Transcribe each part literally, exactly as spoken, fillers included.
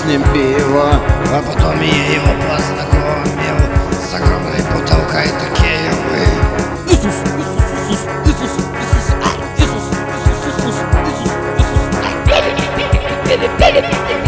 с ним пиво. А потом я его познакомил с огромной бутылкой текилы. Иисус, Иисус, Иисус, Иисус, Иисус, ай, Иисус, Иисус, Иисус, Иисус, Иисус, ай.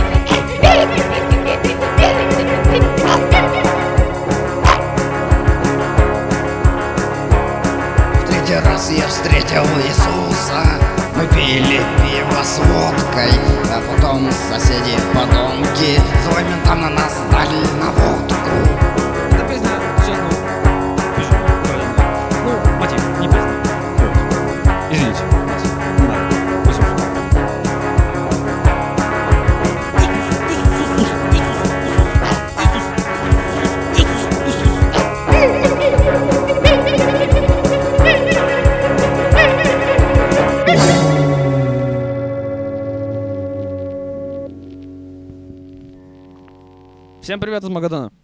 В третий раз я встретил Иисуса. Мы пили пиво с водкой, а потом соседи подонки злой ментам на нас дали наводку. Эта песня, честно, пишу, правильно. Ну, мотив, не песня. Вот. Извините нас. Не надо. Иисус. Всем привет из Магадана.